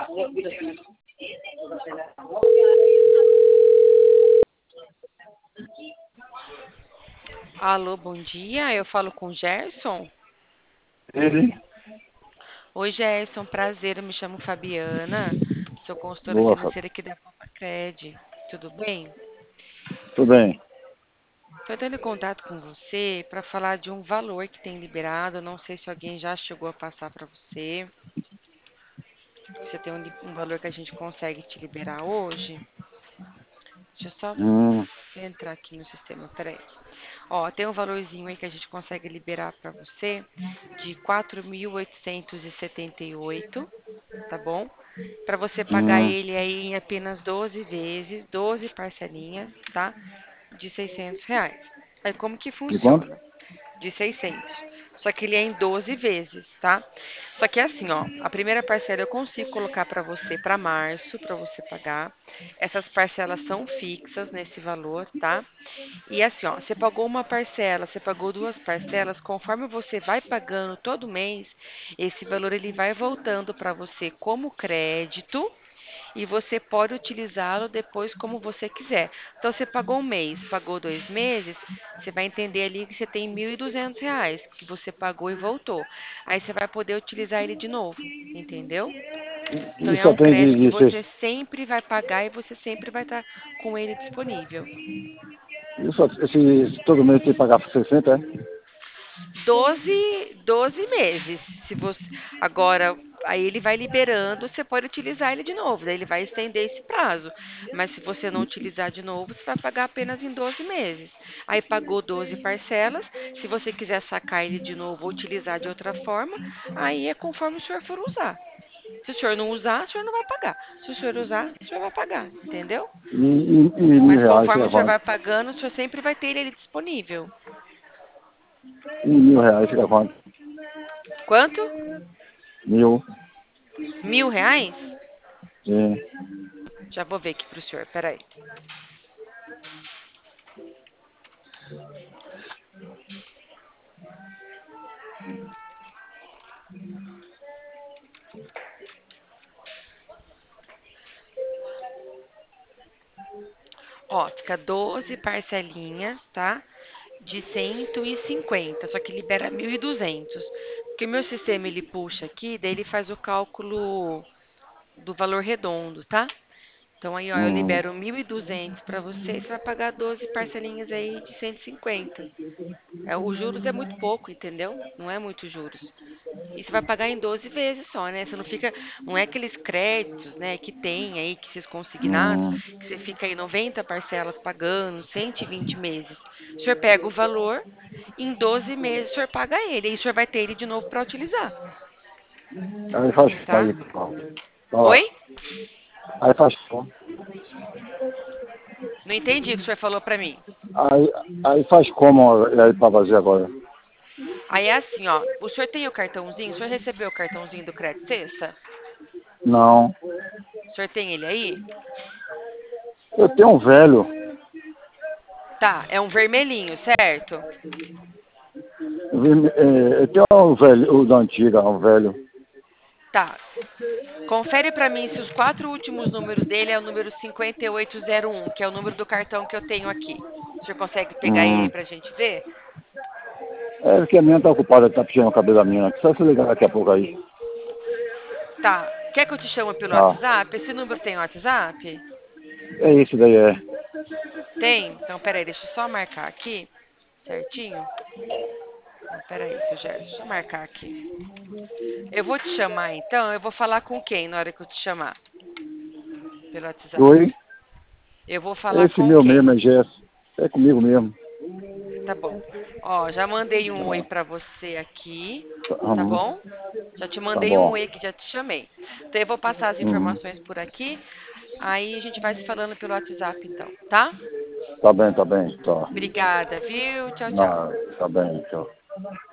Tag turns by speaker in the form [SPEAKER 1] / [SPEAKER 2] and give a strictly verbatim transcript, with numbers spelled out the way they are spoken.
[SPEAKER 1] Alô, bom dia. Eu falo com o Gerson.
[SPEAKER 2] Ele?
[SPEAKER 1] Oi, Gerson. Prazer. Eu me chamo Fabiana. Sou consultora
[SPEAKER 2] Boa, Fábio.
[SPEAKER 1] financeira aqui da Cred. Tudo bem?
[SPEAKER 2] Tudo bem.
[SPEAKER 1] Estou entrando em contato com você para falar de um valor que tem liberado. Não sei se alguém já chegou a passar para você. Você tem um, li- um valor que a gente consegue te liberar hoje. Deixa eu só
[SPEAKER 2] Hum,
[SPEAKER 1] entrar aqui no sistema. Peraí. Ó, tem um valorzinho aí que a gente consegue liberar para você de quatro mil oitocentos e setenta e oito, tá bom? Para você pagar
[SPEAKER 2] hum.
[SPEAKER 1] ele aí em apenas doze vezes, doze parcelinhas, tá? De seiscentos reais. Aí como que
[SPEAKER 2] De quanto?
[SPEAKER 1] funciona? De seiscentos. Só que ele é em doze vezes, tá? Só que é assim, ó, a primeira parcela eu consigo colocar para você para março, para você pagar. Essas parcelas são fixas nesse valor, tá? E assim, ó, você pagou uma parcela, você pagou duas parcelas, conforme você vai pagando todo mês, esse valor ele vai voltando para você como crédito e você pode utilizá-lo depois como você quiser. Então, você pagou um mês, pagou dois meses, você vai entender ali que você tem mil e duzentos reais que você pagou e voltou. Aí você vai poder utilizar ele de novo, entendeu? Então,
[SPEAKER 2] E
[SPEAKER 1] é
[SPEAKER 2] só
[SPEAKER 1] um
[SPEAKER 2] tem
[SPEAKER 1] crédito
[SPEAKER 2] de,
[SPEAKER 1] que
[SPEAKER 2] de seis.
[SPEAKER 1] você sempre vai pagar e você sempre vai estar com ele disponível.
[SPEAKER 2] E só, esse, todo mês tem que pagar sessenta, é?
[SPEAKER 1] Doze, doze meses. Se você agora aí ele vai liberando, você pode utilizar ele de novo, daí ele vai estender esse prazo. Mas se você não utilizar de novo, você vai pagar apenas em doze meses. Aí pagou doze parcelas, se você quiser sacar ele de novo ou utilizar de outra forma, aí é conforme o senhor for usar. Se o senhor não usar, o senhor não vai pagar. Se o senhor usar, o senhor vai pagar, entendeu?
[SPEAKER 2] E, e, e mil
[SPEAKER 1] Mas
[SPEAKER 2] reais
[SPEAKER 1] conforme
[SPEAKER 2] fica
[SPEAKER 1] o senhor
[SPEAKER 2] quanto?
[SPEAKER 1] vai pagando, o senhor sempre vai ter ele disponível.
[SPEAKER 2] E mil reais fica quanto?
[SPEAKER 1] Quanto?
[SPEAKER 2] Mil.
[SPEAKER 1] Mil reais?
[SPEAKER 2] Sim.
[SPEAKER 1] Já vou ver aqui pro senhor, peraí. Ó, fica doze parcelinhas, tá? De cento e cinquenta, só que libera mil e duzentos. Porque o meu sistema ele puxa aqui, daí ele faz o cálculo do valor redondo, tá? Então aí, ó, eu
[SPEAKER 2] Hum.
[SPEAKER 1] libero mil e duzentos para você e você vai pagar doze parcelinhas aí de cento e cinquenta. É, os juros é muito pouco, entendeu? Não é muito juros. E você vai pagar em doze vezes só, né? Você não fica, não é aqueles créditos, né, que tem aí, que esses consignados,
[SPEAKER 2] Hum.
[SPEAKER 1] que você fica aí noventa parcelas pagando, cento e vinte meses. O senhor pega o valor, em doze meses o senhor paga ele, e o senhor vai ter ele de novo para utilizar,
[SPEAKER 2] Aí faz
[SPEAKER 1] tá?
[SPEAKER 2] aí, ó.
[SPEAKER 1] Oi?
[SPEAKER 2] Aí faz como?
[SPEAKER 1] Não entendi o que o senhor falou para mim.
[SPEAKER 2] Aí, aí faz como aí pra fazer agora?
[SPEAKER 1] Aí é assim, ó, o senhor tem o cartãozinho? O senhor recebeu o cartãozinho do Crédito Sexta?
[SPEAKER 2] Não.
[SPEAKER 1] O senhor tem ele aí?
[SPEAKER 2] Eu tenho um velho.
[SPEAKER 1] Tá, é um vermelhinho, certo?
[SPEAKER 2] É, eu tenho um velho, o da antiga, um velho.
[SPEAKER 1] Tá. Confere para mim se os quatro últimos números dele é o número cinquenta e oito zero um, que é o número do cartão que eu tenho aqui. O senhor consegue pegar ele
[SPEAKER 2] Hum.
[SPEAKER 1] para a gente ver?
[SPEAKER 2] É que a minha tá ocupada, tá puxando o cabelo da minha. Só se ligar daqui a pouco aí.
[SPEAKER 1] Tá. Quer que eu te chame pelo
[SPEAKER 2] Tá.
[SPEAKER 1] WhatsApp? Esse número tem WhatsApp?
[SPEAKER 2] É isso daí, é.
[SPEAKER 1] Tem? Então, peraí, deixa eu só marcar aqui, certinho. Então, peraí, seu Gerson, deixa eu marcar aqui. Eu vou te chamar, então, eu vou falar com quem na hora que eu te chamar pelo WhatsApp?
[SPEAKER 2] Oi?
[SPEAKER 1] Eu vou falar
[SPEAKER 2] Esse
[SPEAKER 1] com
[SPEAKER 2] meu
[SPEAKER 1] quem?
[SPEAKER 2] mesmo, é Gesso. É comigo mesmo.
[SPEAKER 1] Tá bom. Ó, já mandei um oi
[SPEAKER 2] Tá.
[SPEAKER 1] pra você aqui,
[SPEAKER 2] Tá,
[SPEAKER 1] tá
[SPEAKER 2] uhum.
[SPEAKER 1] bom? Já te
[SPEAKER 2] Tá
[SPEAKER 1] mandei um
[SPEAKER 2] bom.
[SPEAKER 1] oi aqui, já te chamei. Então eu vou passar as
[SPEAKER 2] Uhum.
[SPEAKER 1] informações por aqui, aí a gente vai se falando pelo WhatsApp então, tá?
[SPEAKER 2] Tá bem, tá bem. Tá.
[SPEAKER 1] Obrigada, viu? Tchau, tchau.
[SPEAKER 2] Não, tá bem, tchau.